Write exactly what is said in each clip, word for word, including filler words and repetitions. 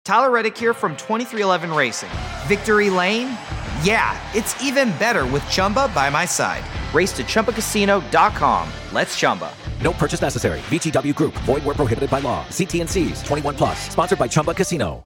Tyler Reddick here from twenty-three eleven Racing. Victory Lane? Yeah, it's even better with Chumba by my side. Race to Chumba Casino dot com. Let's Chumba. No purchase necessary. V G W Group. Void where prohibited by law. See T and C's. twenty-one plus. Sponsored by Chumba Casino.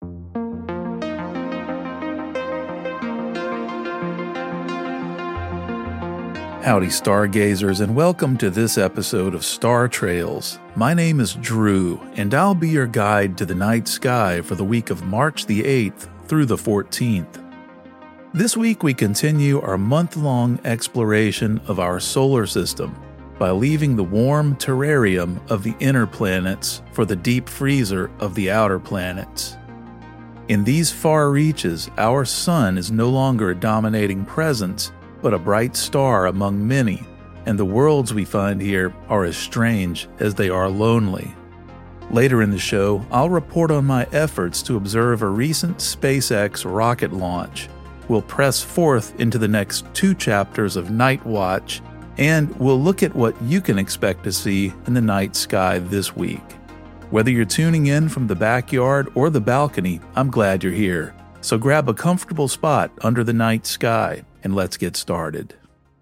Howdy, stargazers, and welcome to this episode of Star Trails. My name is Drew, and I'll be your guide to the night sky for the week of March the eighth through the fourteenth. This week we continue our month-long exploration of our solar system by leaving the warm terrarium of the inner planets for the deep freezer of the outer planets. In these far reaches, our sun is no longer a dominating presence, but a bright star among many, and the worlds we find here are as strange as they are lonely. Later in the show, I'll report on my efforts to observe a recent SpaceX rocket launch. We'll press forth into the next two chapters of Night Watch, and we'll look at what you can expect to see in the night sky this week. Whether you're tuning in from the backyard or the balcony, I'm glad you're here. So grab a comfortable spot under the night sky, and let's get started.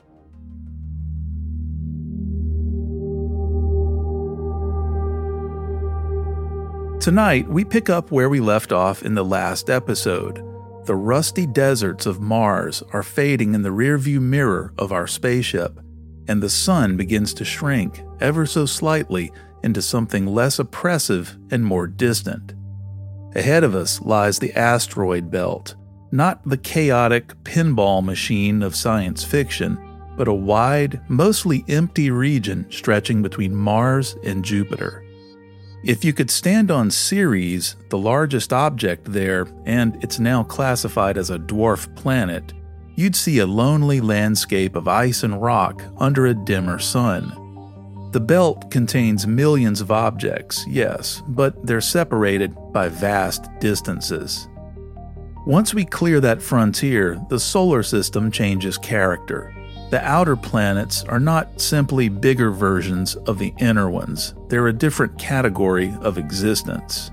Tonight, we pick up where we left off in the last episode. The rusty deserts of Mars are fading in the rearview mirror of our spaceship, and the sun begins to shrink ever so slightly into something less oppressive and more distant. Ahead of us lies the asteroid belt, not the chaotic pinball machine of science fiction, but a wide, mostly empty region stretching between Mars and Jupiter. If you could stand on Ceres, the largest object there, and it's now classified as a dwarf planet, you'd see a lonely landscape of ice and rock under a dimmer sun. The belt contains millions of objects, yes, but they're separated by vast distances. Once we clear that frontier, the solar system changes character. The outer planets are not simply bigger versions of the inner ones. They're a different category of existence.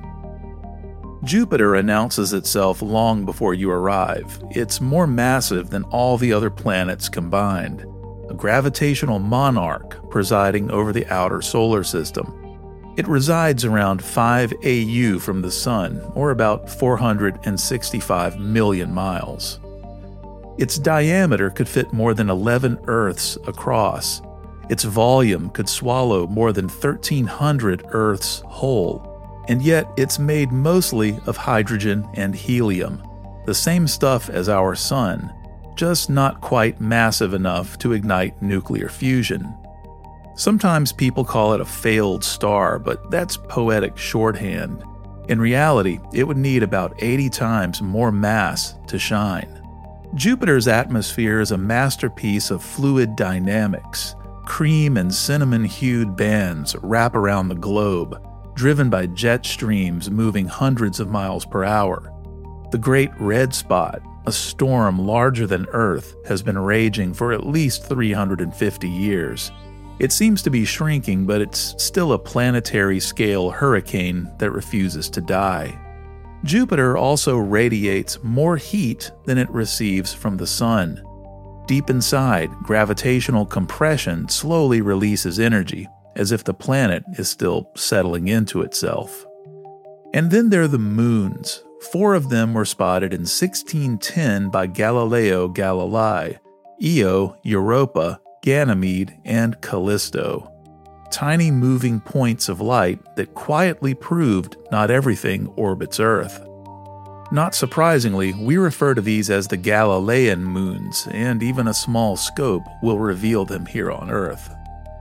Jupiter announces itself long before you arrive. It's more massive than all the other planets combined. A gravitational monarch presiding over the outer solar system. It resides around five A U from the Sun, or about four hundred sixty-five million miles. Its diameter could fit more than eleven Earths across. Its volume could swallow more than thirteen hundred Earths whole, and yet it's made mostly of hydrogen and helium, the same stuff as our Sun, just not quite massive enough to ignite nuclear fusion. Sometimes people call it a failed star, but that's poetic shorthand. In reality, it would need about eighty times more mass to shine. Jupiter's atmosphere is a masterpiece of fluid dynamics. Cream and cinnamon-hued bands wrap around the globe, driven by jet streams moving hundreds of miles per hour. The Great Red Spot, a storm larger than Earth, has been raging for at least three hundred fifty years. It seems to be shrinking, but it's still a planetary-scale hurricane that refuses to die. Jupiter also radiates more heat than it receives from the Sun. Deep inside, gravitational compression slowly releases energy, as if the planet is still settling into itself. And then there are the moons. Four of them were spotted in sixteen ten by Galileo Galilei: Io, Europa, Ganymede, and Callisto. Tiny moving points of light that quietly proved not everything orbits Earth. Not surprisingly, we refer to these as the Galilean moons, and even a small scope will reveal them here on Earth.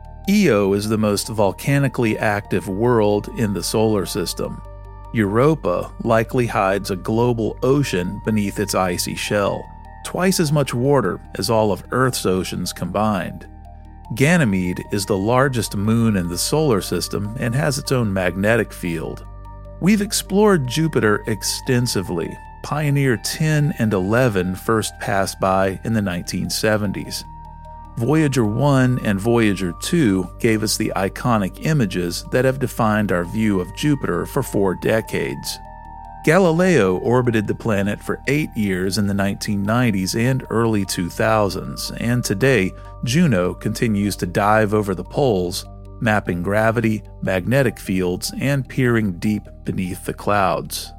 Io is the most volcanically active world in the solar system. Europa likely hides a global ocean beneath its icy shell, twice as much water as all of Earth's oceans combined. Ganymede is the largest moon in the solar system and has its own magnetic field. We've explored Jupiter extensively. Pioneer ten and eleven first passed by in the nineteen seventies. Voyager one and Voyager two gave us the iconic images that have defined our view of Jupiter for four decades. Galileo orbited the planet for eight years in the nineteen nineties and early two thousands, and today Juno continues to dive over the poles, mapping gravity, magnetic fields, and peering deep beneath the clouds.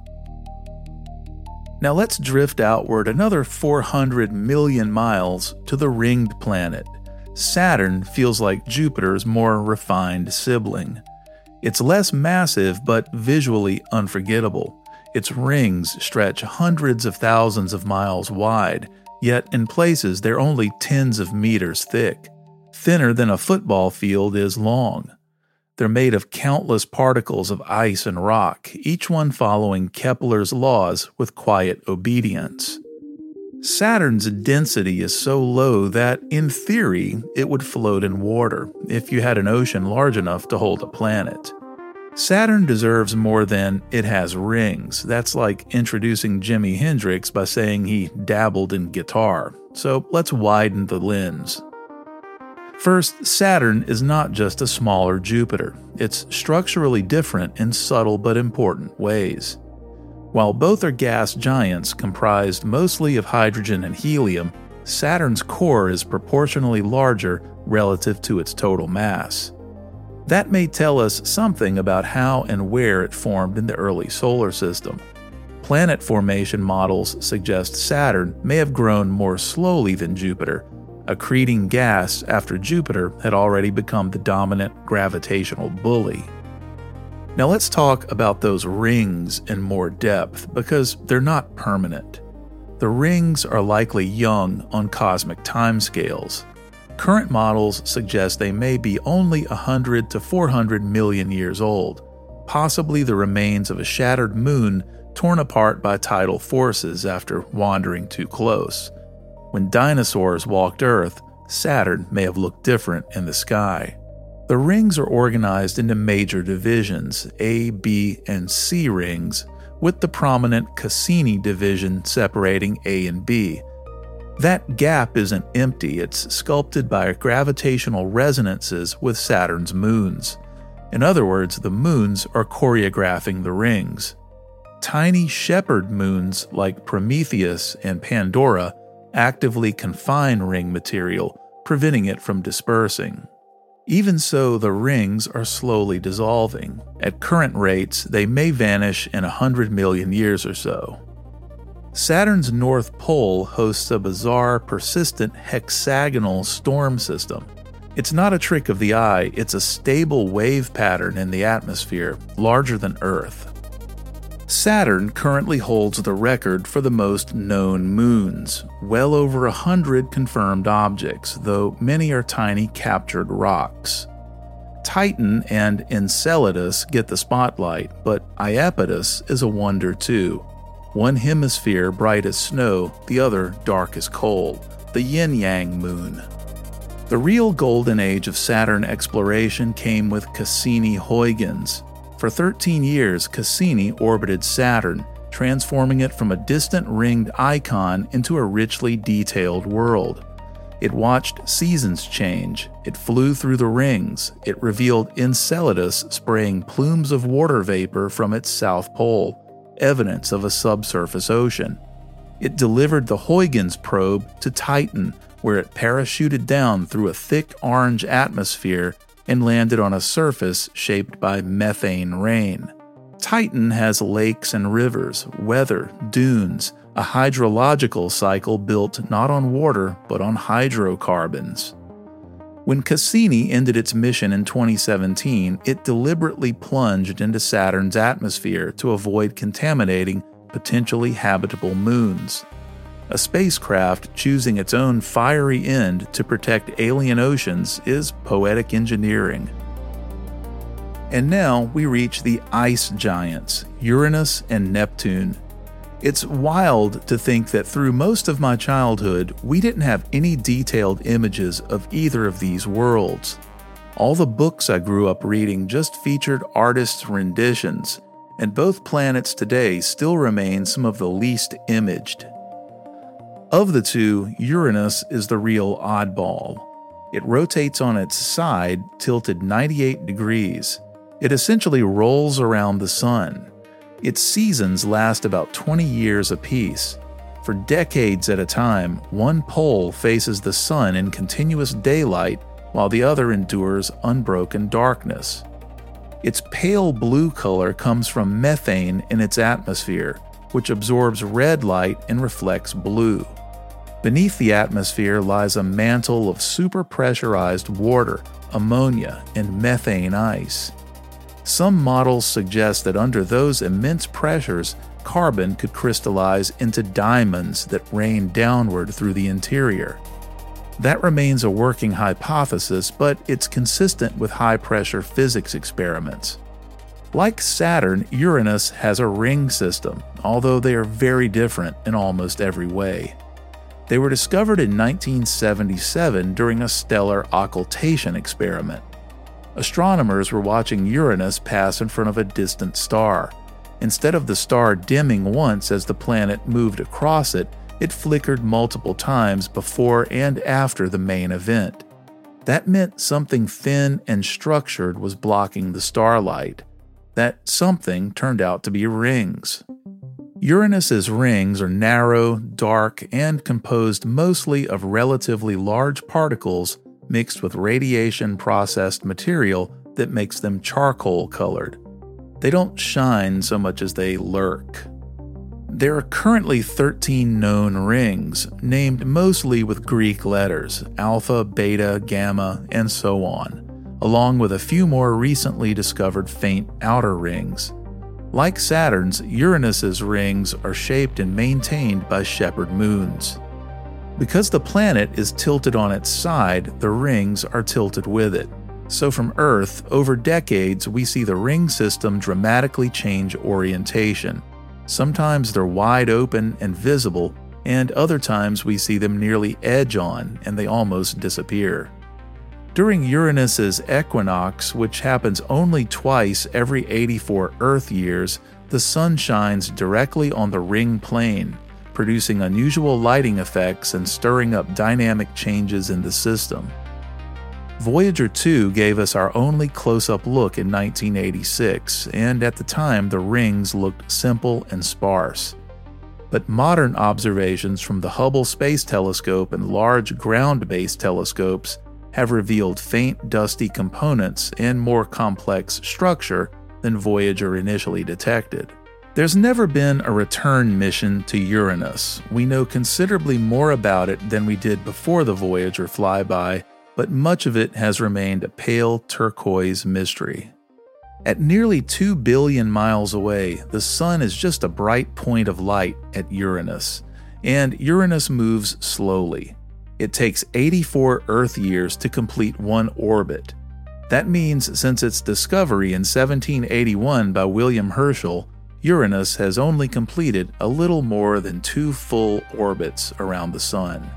Now let's drift outward another four hundred million miles to the ringed planet. Saturn feels like Jupiter's more refined sibling. It's less massive but visually unforgettable. Its rings stretch hundreds of thousands of miles wide, yet in places they're only tens of meters thick. Thinner than a football field is long. They're made of countless particles of ice and rock, each one following Kepler's laws with quiet obedience. Saturn's density is so low that, in theory, it would float in water if you had an ocean large enough to hold a planet. Saturn deserves more than it has rings. That's like introducing Jimi Hendrix by saying he dabbled in guitar. So let's widen the lens. First, Saturn is not just a smaller Jupiter. It's structurally different in subtle but important ways. While both are gas giants comprised mostly of hydrogen and helium, Saturn's core is proportionally larger relative to its total mass. That may tell us something about how and where it formed in the early solar system. Planet formation models suggest Saturn may have grown more slowly than Jupiter, accreting gas after Jupiter had already become the dominant gravitational bully. Now let's talk about those rings in more depth, because they're not permanent. The rings are likely young on cosmic timescales. Current models suggest they may be only one hundred to four hundred million years old, possibly the remains of a shattered moon torn apart by tidal forces after wandering too close. When dinosaurs walked Earth, Saturn may have looked different in the sky. The rings are organized into major divisions, A, B, and C rings, with the prominent Cassini division separating A and B. That gap isn't empty, it's sculpted by gravitational resonances with Saturn's moons. In other words, the moons are choreographing the rings. Tiny shepherd moons like Prometheus and Pandora actively confine ring material, preventing it from dispersing. Even so, the rings are slowly dissolving. At current rates, they may vanish in one hundred million years or so. Saturn's North Pole hosts a bizarre, persistent hexagonal storm system. It's not a trick of the eye, it's a stable wave pattern in the atmosphere, larger than Earth. Saturn currently holds the record for the most known moons, well over a hundred confirmed objects, though many are tiny captured rocks. Titan and Enceladus get the spotlight, but Iapetus is a wonder too. One hemisphere bright as snow, the other dark as coal, the yin-yang moon. The real golden age of Saturn exploration came with Cassini-Huygens. For thirteen years, Cassini orbited Saturn, transforming it from a distant ringed icon into a richly detailed world. It watched seasons change, it flew through the rings, it revealed Enceladus spraying plumes of water vapor from its south pole, evidence of a subsurface ocean. It delivered the Huygens probe to Titan, where it parachuted down through a thick orange atmosphere and landed on a surface shaped by methane rain. Titan has lakes and rivers, weather, dunes, a hydrological cycle built not on water but on hydrocarbons. When Cassini ended its mission in twenty seventeen, it deliberately plunged into Saturn's atmosphere to avoid contaminating potentially habitable moons. A spacecraft choosing its own fiery end to protect alien oceans is poetic engineering. And now we reach the ice giants, Uranus and Neptune. It's wild to think that through most of my childhood, we didn't have any detailed images of either of these worlds. All the books I grew up reading just featured artists' renditions, and both planets today still remain some of the least imaged. Of the two, Uranus is the real oddball. It rotates on its side, tilted ninety-eight degrees. It essentially rolls around the sun. Its seasons last about twenty years apiece. For decades at a time, one pole faces the sun in continuous daylight while the other endures unbroken darkness. Its pale blue color comes from methane in its atmosphere, which absorbs red light and reflects blue. Beneath the atmosphere lies a mantle of superpressurized water, ammonia, and methane ice. Some models suggest that under those immense pressures, carbon could crystallize into diamonds that rain downward through the interior. That remains a working hypothesis, but it's consistent with high-pressure physics experiments. Like Saturn, Uranus has a ring system, although they are very different in almost every way. They were discovered in nineteen seventy-seven during a stellar occultation experiment. Astronomers were watching Uranus pass in front of a distant star. Instead of the star dimming once as the planet moved across it, it flickered multiple times before and after the main event. That meant something thin and structured was blocking the starlight. That something turned out to be rings. Uranus's rings are narrow, dark, and composed mostly of relatively large particles mixed with radiation-processed material that makes them charcoal-colored. They don't shine so much as they lurk. There are currently thirteen known rings, named mostly with Greek letters, alpha, beta, gamma, and so on, along with a few more recently discovered faint outer rings. Like Saturn's, Uranus's rings are shaped and maintained by shepherd moons. Because the planet is tilted on its side, the rings are tilted with it. So from Earth, over decades, we see the ring system dramatically change orientation. Sometimes they're wide open and visible, and other times we see them nearly edge-on and they almost disappear. During Uranus's equinox, which happens only twice every eighty-four Earth years, the sun shines directly on the ring plane, producing unusual lighting effects and stirring up dynamic changes in the system. Voyager two gave us our only close-up look in nineteen eighty-six, and at the time the rings looked simple and sparse. But modern observations from the Hubble Space Telescope and large ground-based telescopes have revealed faint, dusty components and more complex structure than Voyager initially detected. There's never been a return mission to Uranus. We know considerably more about it than we did before the Voyager flyby, but much of it has remained a pale turquoise mystery. At nearly two billion miles away, the Sun is just a bright point of light at Uranus, and Uranus moves slowly. It takes eighty-four Earth years to complete one orbit. That means since its discovery in seventeen eighty-one by William Herschel, Uranus has only completed a little more than two full orbits around the Sun.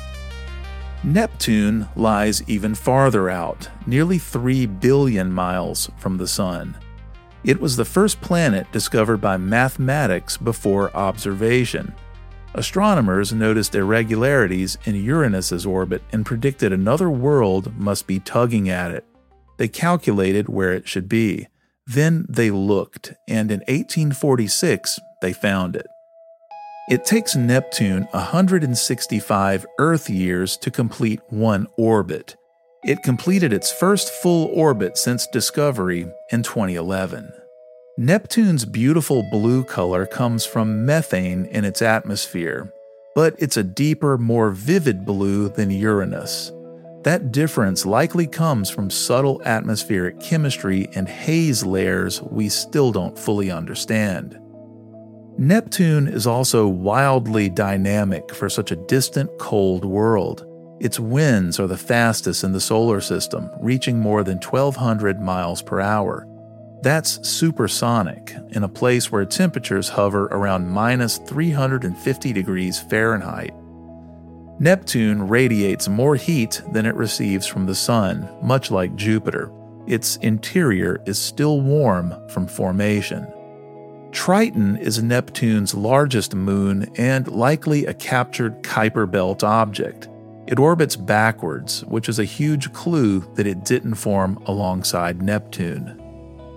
Neptune lies even farther out, nearly three billion miles from the Sun. It was the first planet discovered by mathematics before observation. Astronomers noticed irregularities in Uranus's orbit and predicted another world must be tugging at it. They calculated where it should be. Then they looked, and in eighteen forty-six, they found it. It takes Neptune one hundred sixty-five Earth years to complete one orbit. It completed its first full orbit since discovery in twenty eleven. Neptune's beautiful blue color comes from methane in its atmosphere, but it's a deeper, more vivid blue than Uranus. That difference likely comes from subtle atmospheric chemistry and haze layers we still don't fully understand. Neptune is also wildly dynamic for such a distant, cold world. Its winds are the fastest in the solar system, reaching more than twelve hundred miles per hour. That's supersonic, in a place where temperatures hover around minus three hundred fifty degrees Fahrenheit. Neptune radiates more heat than it receives from the Sun, much like Jupiter. Its interior is still warm from formation. Triton is Neptune's largest moon and likely a captured Kuiper Belt object. It orbits backwards, which is a huge clue that it didn't form alongside Neptune.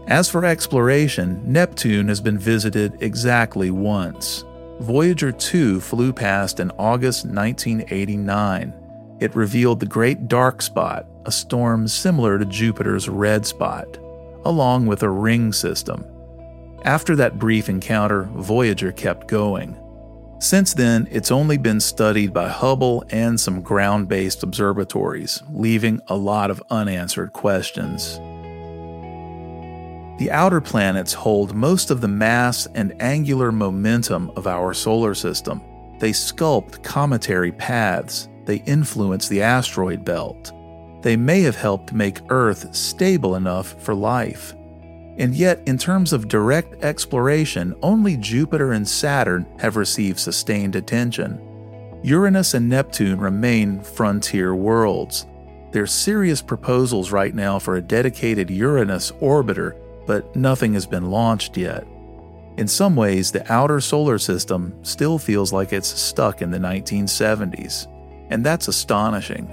As for exploration, Neptune has been visited exactly once. Voyager two flew past in August nineteen eighty-nine. It revealed the Great Dark Spot, a storm similar to Jupiter's Red Spot, along with a ring system. After that brief encounter, Voyager kept going. Since then, it's only been studied by Hubble and some ground-based observatories, leaving a lot of unanswered questions. The outer planets hold most of the mass and angular momentum of our solar system. They sculpt cometary paths. They influence the asteroid belt. They may have helped make Earth stable enough for life. And yet, in terms of direct exploration, only Jupiter and Saturn have received sustained attention. Uranus and Neptune remain frontier worlds. There's serious proposals right now for a dedicated Uranus orbiter, but nothing has been launched yet. In some ways, the outer solar system still feels like it's stuck in the nineteen seventies, and that's astonishing.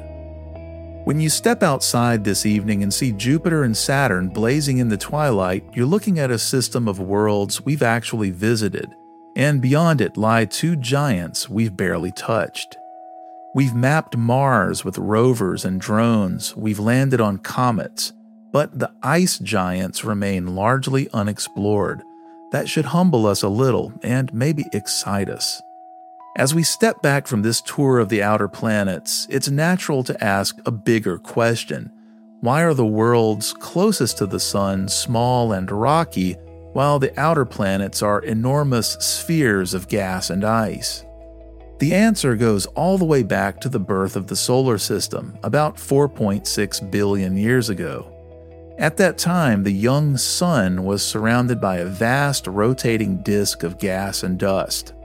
When you step outside this evening and see Jupiter and Saturn blazing in the twilight, you're looking at a system of worlds we've actually visited, and beyond it lie two giants we've barely touched. We've mapped Mars with rovers and drones, we've landed on comets, but the ice giants remain largely unexplored. That should humble us a little and maybe excite us. As we step back from this tour of the outer planets, it's natural to ask a bigger question. Why are the worlds closest to the Sun small and rocky, while the outer planets are enormous spheres of gas and ice? The answer goes all the way back to the birth of the solar system, about four point six billion years ago. At that time, the young Sun was surrounded by a vast rotating disk of gas and dust.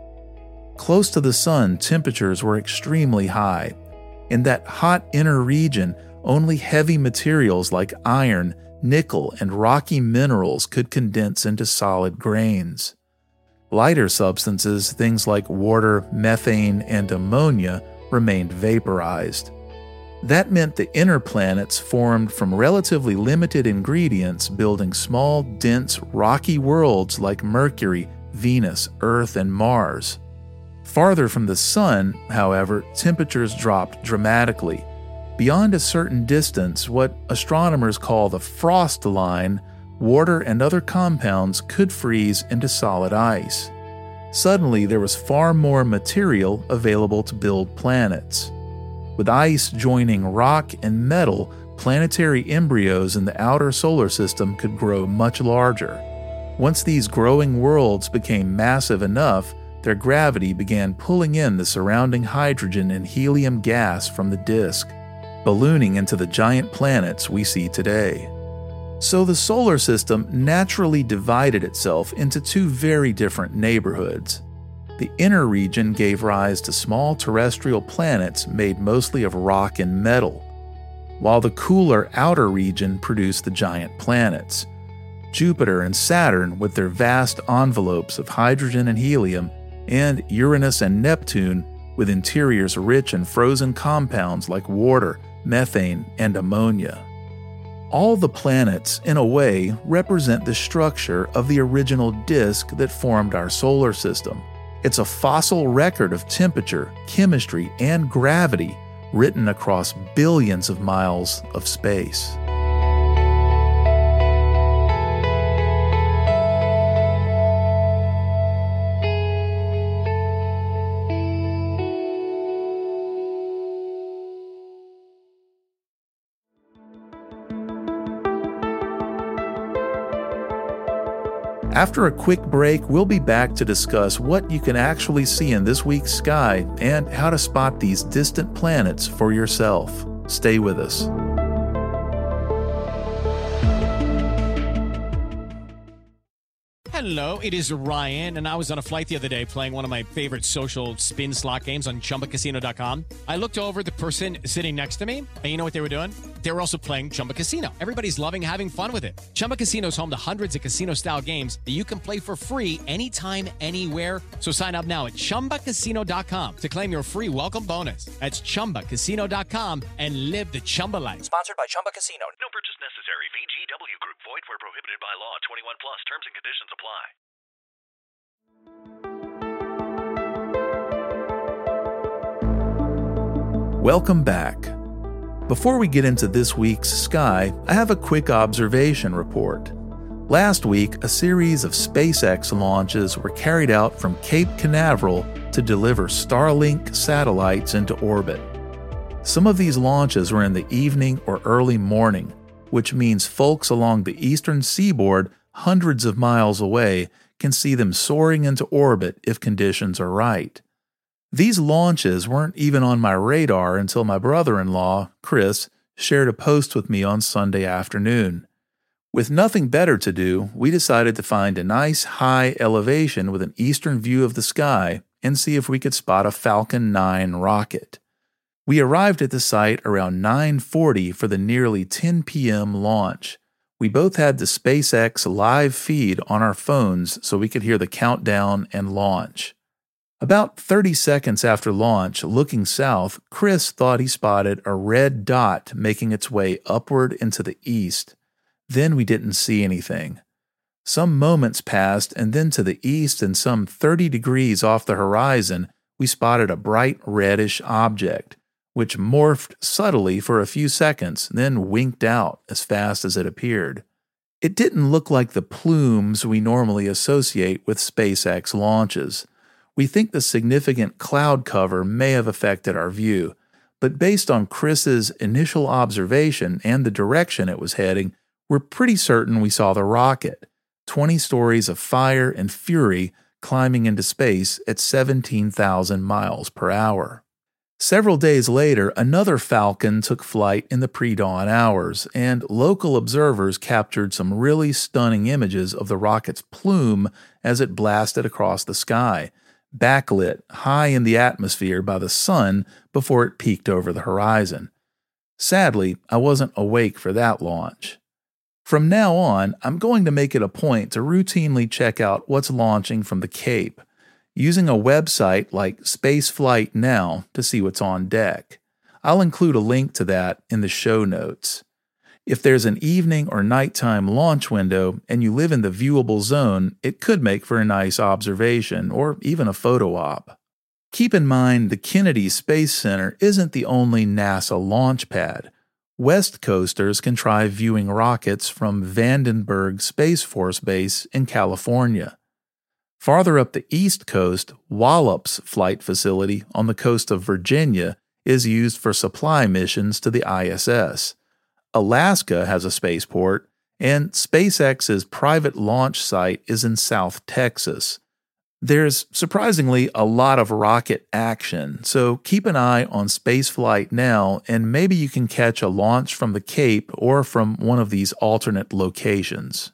Close to the Sun, temperatures were extremely high. In that hot inner region, only heavy materials like iron, nickel, and rocky minerals could condense into solid grains. Lighter substances, things like water, methane, and ammonia, remained vaporized. That meant the inner planets formed from relatively limited ingredients, building small, dense, rocky worlds like Mercury, Venus, Earth, and Mars. Farther from the Sun, however, temperatures dropped dramatically. Beyond a certain distance, what astronomers call the frost line, water and other compounds could freeze into solid ice. Suddenly, there was far more material available to build planets. With ice joining rock and metal, planetary embryos in the outer solar system could grow much larger. Once these growing worlds became massive enough, their gravity began pulling in the surrounding hydrogen and helium gas from the disk, ballooning into the giant planets we see today. So the solar system naturally divided itself into two very different neighborhoods. The inner region gave rise to small terrestrial planets made mostly of rock and metal, while the cooler outer region produced the giant planets. Jupiter and Saturn with their vast envelopes of hydrogen and helium, and Uranus and Neptune with interiors rich in frozen compounds like water, methane, and ammonia. All the planets, in a way, represent the structure of the original disk that formed our solar system. It's a fossil record of temperature, chemistry, and gravity written across billions of miles of space. After a quick break, we'll be back to discuss what you can actually see in this week's sky and how to spot these distant planets for yourself. Stay with us. Hello, it is Ryan, and I was on a flight the other day playing one of my favorite social spin slot games on Chumba Casino dot com. I looked over at the person sitting next to me, and you know what they were doing? They were also playing Chumba Casino. Everybody's loving having fun with it. Chumba Casino is home to hundreds of casino-style games that you can play for free anytime, anywhere. So sign up now at Chumba Casino dot com to claim your free welcome bonus. That's Chumba Casino dot com and live the Chumba life. Sponsored by Chumba Casino. No purchase necessary. V G W Group. Void where prohibited by law. twenty-one plus. Terms and conditions apply. Welcome back. Before we get into this week's sky, I have a quick observation report. Last week, a series of SpaceX launches were carried out from Cape Canaveral to deliver Starlink satellites into orbit. Some of these launches were in the evening or early morning, which means folks along the eastern seaboard, hundreds of miles away, can see them soaring into orbit if conditions are right. These launches weren't even on my radar until my brother-in-law, Chris, shared a post with me on Sunday afternoon. With nothing better to do, we decided to find a nice high elevation with an eastern view of the sky and see if we could spot a Falcon nine rocket. We arrived at the site around nine forty for the nearly ten p.m. launch. We both had the SpaceX live feed on our phones so we could hear the countdown and launch. About thirty seconds after launch, looking south, Chris thought he spotted a red dot making its way upward into the east. Then we didn't see anything. Some moments passed, and then to the east and some thirty degrees off the horizon, we spotted a bright reddish object, which morphed subtly for a few seconds, then winked out as fast as it appeared. It didn't look like the plumes we normally associate with SpaceX launches. We think the significant cloud cover may have affected our view, but based on Chris's initial observation and the direction it was heading, we're pretty certain we saw the rocket, twenty stories of fire and fury climbing into space at seventeen thousand miles per hour. Several days later, another Falcon took flight in the pre-dawn hours, and local observers captured some really stunning images of the rocket's plume as it blasted across the sky, backlit high in the atmosphere by the sun before it peaked over the horizon. Sadly, I wasn't awake for that launch. From now on, I'm going to make it a point to routinely check out what's launching from the Cape, using a website like Spaceflight Now to see what's on deck. I'll include a link to that in the show notes. If there's an evening or nighttime launch window and you live in the viewable zone, it could make for a nice observation or even a photo op. Keep in mind the Kennedy Space Center isn't the only NASA launch pad. West Coasters can try viewing rockets from Vandenberg Space Force Base in California. Farther up the East Coast, Wallops Flight Facility on the coast of Virginia is used for supply missions to the I S S. Alaska has a spaceport, and SpaceX's private launch site is in South Texas. There's surprisingly a lot of rocket action, so keep an eye on Spaceflight Now, and maybe you can catch a launch from the Cape or from one of these alternate locations.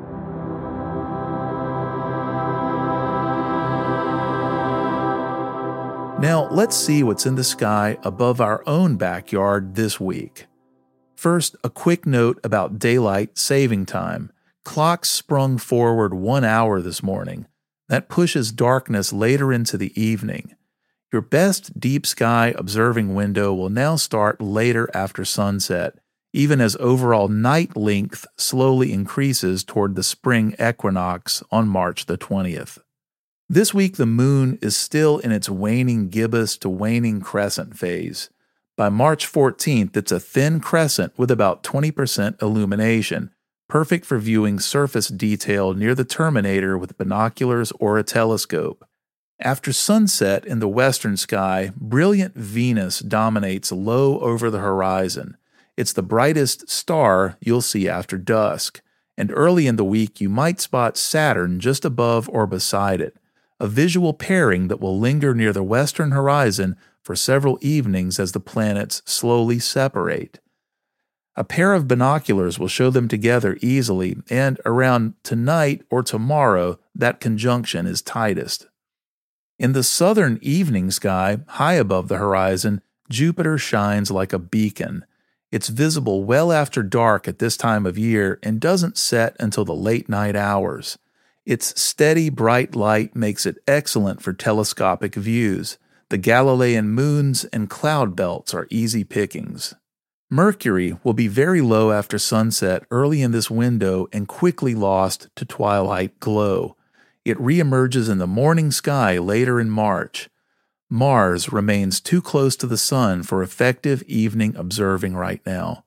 Now, let's see what's in the sky above our own backyard this week. First, a quick note about daylight saving time. Clocks sprung forward one hour this morning. That pushes darkness later into the evening. Your best deep sky observing window will now start later after sunset, even as overall night length slowly increases toward the spring equinox on March the twentieth. This week, the moon is still in its waning gibbous to waning crescent phase. By March fourteenth, it's a thin crescent with about twenty percent illumination, perfect for viewing surface detail near the terminator with binoculars or a telescope. After sunset in the western sky, brilliant Venus dominates low over the horizon. It's the brightest star you'll see after dusk, and early in the week you might spot Saturn just above or beside it, a visual pairing that will linger near the western horizon for several evenings as the planets slowly separate. A pair of binoculars will show them together easily, and around tonight or tomorrow, that conjunction is tightest. In the southern evening sky, high above the horizon, Jupiter shines like a beacon. It's visible well after dark at this time of year and doesn't set until the late night hours. Its steady, bright light makes it excellent for telescopic views. The Galilean moons and cloud belts are easy pickings. Mercury will be very low after sunset early in this window and quickly lost to twilight glow. It reemerges in the morning sky later in March. Mars remains too close to the Sun for effective evening observing right now.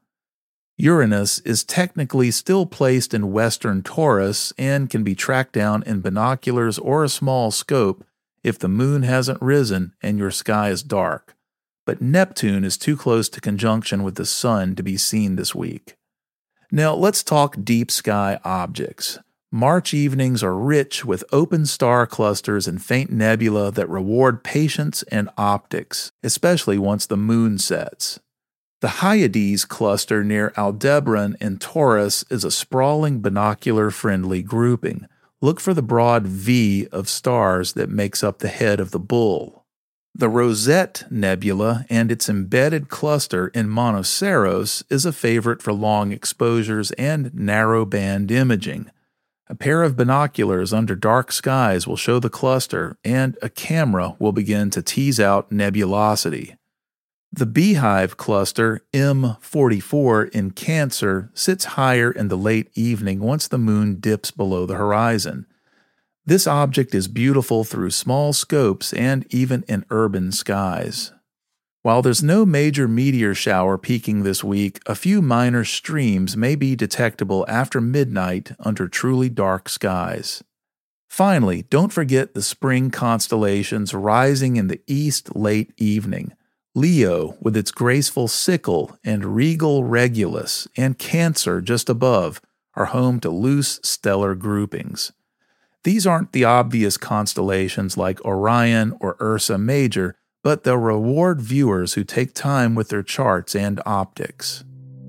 Uranus is technically still placed in western Taurus and can be tracked down in binoculars or a small scope if the moon hasn't risen and your sky is dark. But Neptune is too close to conjunction with the Sun to be seen this week. Now let's talk deep sky objects. March evenings are rich with open star clusters and faint nebula that reward patience and optics, especially once the moon sets. The Hyades cluster near Aldebaran in Taurus is a sprawling binocular-friendly grouping. Look for the broad V of stars that makes up the head of the bull. The Rosette Nebula and its embedded cluster in Monoceros is a favorite for long exposures and narrow-band imaging. A pair of binoculars under dark skies will show the cluster, and a camera will begin to tease out nebulosity. The Beehive cluster, M forty-four in Cancer, sits higher in the late evening once the moon dips below the horizon. This object is beautiful through small scopes and even in urban skies. While there's no major meteor shower peaking this week, a few minor streams may be detectable after midnight under truly dark skies. Finally, don't forget the spring constellations rising in the east late evening. Leo, with its graceful sickle and regal Regulus, and Cancer just above, are home to loose stellar groupings. These aren't the obvious constellations like Orion or Ursa Major, but they'll reward viewers who take time with their charts and optics.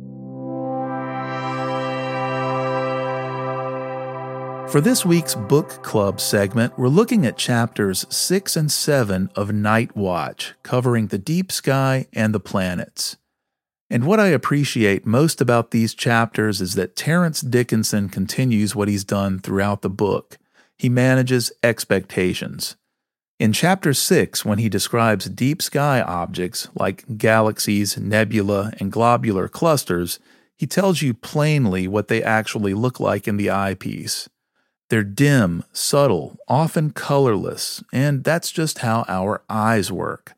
For this week's book club segment, we're looking at chapters six and seven of Night Watch, covering the deep sky and the planets. And what I appreciate most about these chapters is that Terrence Dickinson continues what he's done throughout the book. He manages expectations. In chapter six, when he describes deep sky objects like galaxies, nebula, and globular clusters, he tells you plainly what they actually look like in the eyepiece. They're dim, subtle, often colorless, and that's just how our eyes work.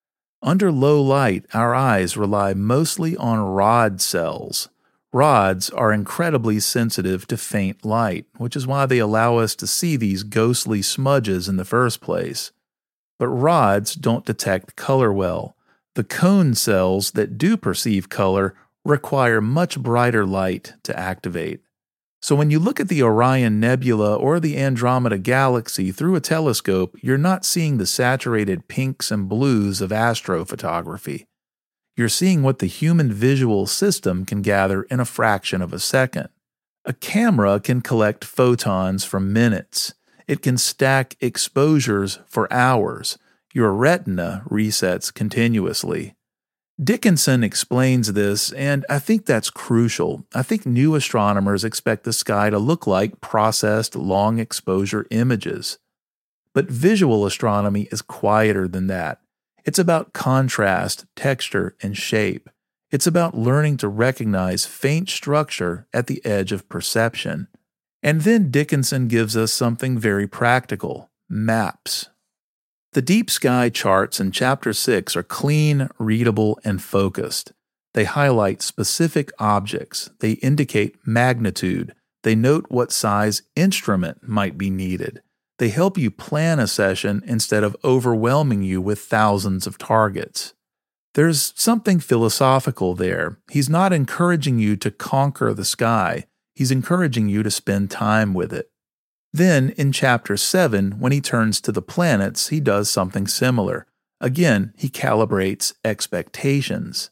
Under low light, our eyes rely mostly on rod cells. Rods are incredibly sensitive to faint light, which is why they allow us to see these ghostly smudges in the first place. But rods don't detect color well. The cone cells that do perceive color require much brighter light to activate. So when you look at the Orion Nebula or the Andromeda Galaxy through a telescope, you're not seeing the saturated pinks and blues of astrophotography. You're seeing what the human visual system can gather in a fraction of a second. A camera can collect photons for minutes. It can stack exposures for hours. Your retina resets continuously. Dickinson explains this, and I think that's crucial. I think new astronomers expect the sky to look like processed long-exposure images. But visual astronomy is quieter than that. It's about contrast, texture, and shape. It's about learning to recognize faint structure at the edge of perception. And then Dickinson gives us something very practical: maps. The deep sky charts in Chapter six are clean, readable, and focused. They highlight specific objects. They indicate magnitude. They note what size instrument might be needed. They help you plan a session instead of overwhelming you with thousands of targets. There's something philosophical there. He's not encouraging you to conquer the sky. He's encouraging you to spend time with it. Then, in Chapter seven, when he turns to the planets, he does something similar. Again, he calibrates expectations.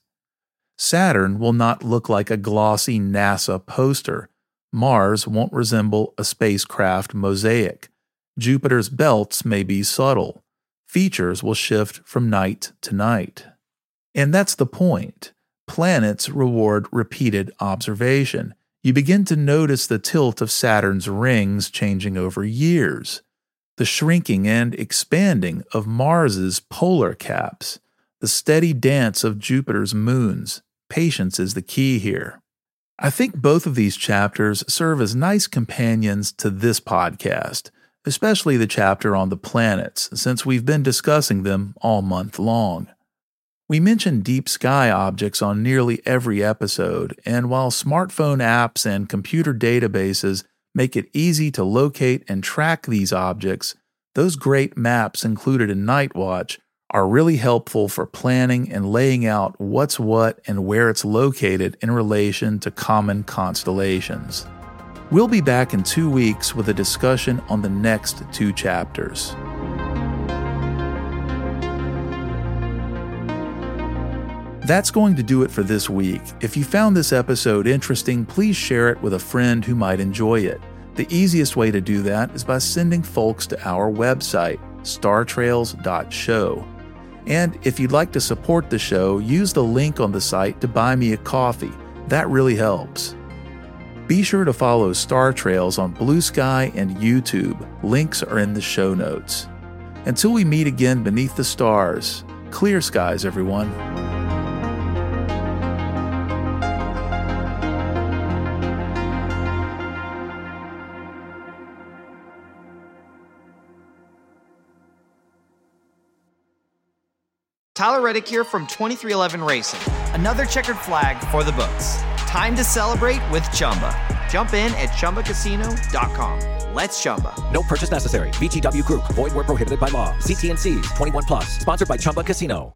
Saturn will not look like a glossy NASA poster. Mars won't resemble a spacecraft mosaic. Jupiter's belts may be subtle. Features will shift from night to night. And that's the point. Planets reward repeated observation. You begin to notice the tilt of Saturn's rings changing over years, the shrinking and expanding of Mars's polar caps, the steady dance of Jupiter's moons. Patience is the key here. I think both of these chapters serve as nice companions to this podcast, especially the chapter on the planets, since we've been discussing them all month long. We mention deep sky objects on nearly every episode, and while smartphone apps and computer databases make it easy to locate and track these objects, those great maps included in Nightwatch are really helpful for planning and laying out what's what and where it's located in relation to common constellations. We'll be back in two weeks with a discussion on the next two chapters. That's going to do it for this week. If you found this episode interesting, please share it with a friend who might enjoy it. The easiest way to do that is by sending folks to our website, star trails dot show. And if you'd like to support the show, use the link on the site to buy me a coffee. That really helps. Be sure to follow Star Trails on Blue Sky and YouTube. Links are in the show notes. Until we meet again beneath the stars, clear skies, everyone. Tyler Reddick here from twenty-three eleven Racing. Another checkered flag for the books. Time to celebrate with Chumba. Jump in at chumba casino dot com. Let's Chumba. No purchase necessary. V G W Group. Void where prohibited by law. See T N Cs. twenty-one plus. Sponsored by Chumba Casino.